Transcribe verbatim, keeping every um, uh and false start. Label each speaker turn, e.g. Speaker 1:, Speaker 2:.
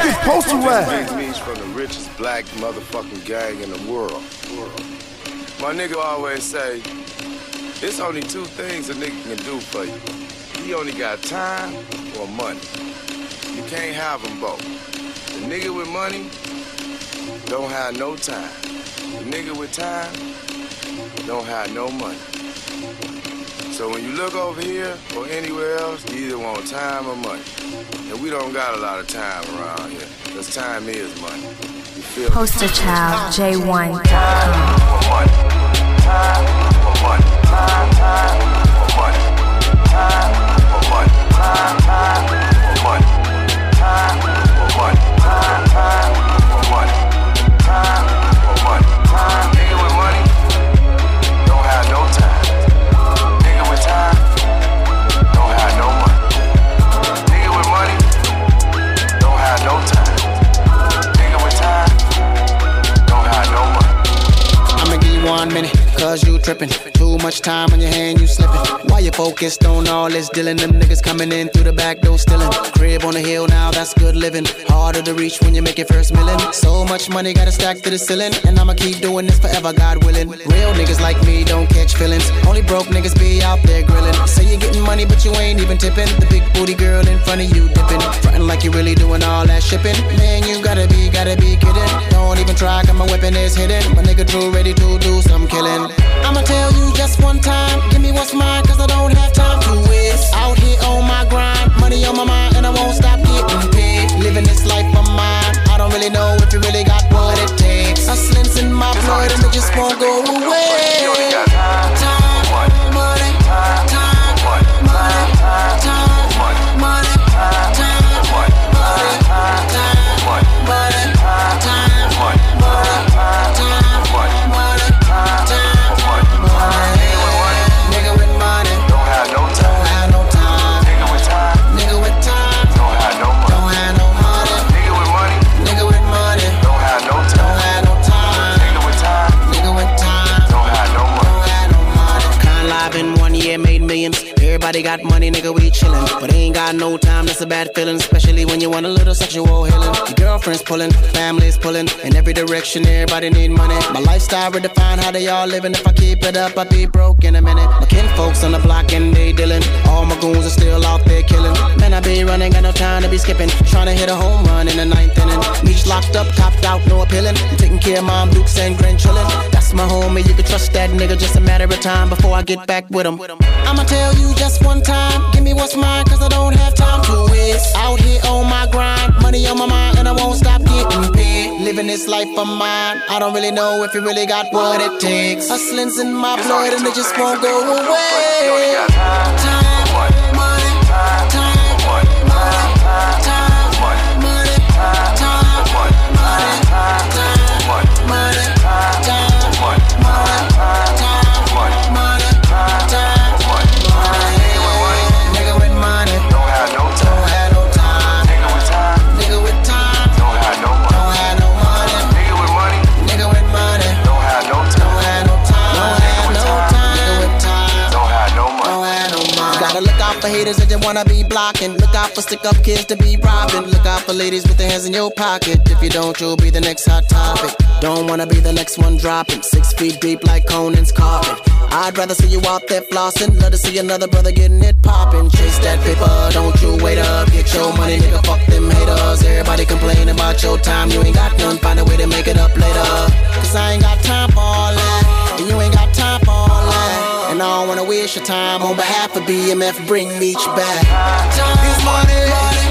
Speaker 1: this poster rap.
Speaker 2: Big Me's from the richest black motherfucking gang in the world. My nigga always say, it's only two things a nigga can do for you. He only got time or money. You can't have them both. The nigga with money don't have no time. The nigga with time don't have no money. So when you look over here or anywhere else, you either want time or money. And we don't got a lot of time around here, because time is money. You feel me?
Speaker 3: Poster Child, J one.
Speaker 2: Time for money. Time for money. Time, time for money. Time for money. Time, time for money. Time for money. Time, time for money. Time for money. Time. Nigga with money don't have no time. Nigga with time don't have no money. Nigga with money don't have no time. Nigga with time don't have no money.
Speaker 4: I'ma give you one minute, cause you trippin'. Too much time on your hand, you slippin'. Why you focused on all this dealing? Them niggas coming in through the back door stealing. Crib on the hill now, that's good living. Harder to reach when you make your first million. So much money, gotta stack to the ceiling. And I'ma keep doing this forever, God willing. Real niggas like me don't catch feelings. Only broke niggas be out there grilling. Say you're getting money, but you ain't even tipping. The big booty girl in front of you dipping. Frontin' like you really doing all that shipping. Man, you gotta be, gotta be kidding. Don't even try, cause my weapon is hidden. My nigga Drew ready to do some killing. I'ma tell you just one time, give me what's mine, cause I don't have time to waste. Out here on my grind, money on my mind, and I won't stop getting paid. Living this life of mine, I don't really know if you really got what it takes. Hustling's in my blood and it just won't go away. Time, money, time, money, time, money, time, money, time, money, nigga with money don't have no time. Don't have no time. Nigga with time. Nigga with time don't have no money. Don't have no money. Nigga with money. Nigga with money don't have no time. Don't have no time. Nigga with time. Nigga with time don't have no money. Don't have no money. Kind live in one year made millions. Everybody got money, nigga, we chillin'. But ain't got no time, that's a bad feeling. Especially when you want a little sexual healing. Your girlfriend's pulling, family's pulling. In every direction, everybody need money. My lifestyle redefine how they all living. If I keep it up, I'll be broke in a minute. My kinfolks on the block and they dealing. All my goons are still out there killing. Man, I be running, got no time to be skipping. Trying to hit a home run in the ninth inning. Meech locked up, copped out, no appealing. I'm taking care of mom, Dukes and grandchildren. That's my homie, you can trust that nigga. Just a matter of time before I get back with him. I'ma tell you just one time, give me what's mine, cause I don't have time to waste. Out here on my grind, money on my mind, and I won't stop getting paid. Living this life of mine, I don't really know if you really got what it takes. Hustling's in my blood and it just won't go away. Time, money, time, money, time, money, time, money, time, money, for haters that just wanna be blocking. Look out for stick up kids to be robbing. Look out for ladies with their hands in your pocket. If you don't, you'll be the next hot topic. Don't wanna be the next one dropping. Six feet deep like Conan's carpet. I'd rather see you out there flossing. Love to see another brother getting it poppin'. Chase that paper, don't you wait up. Get your money, nigga, fuck them haters. Everybody complain about your time. You ain't got none, find a way to make it up later. Cause I ain't got time for all that, and you ain't got time for all that. And I don't wanna waste your time. On behalf of B M F, bring Meech back. Time, money, money.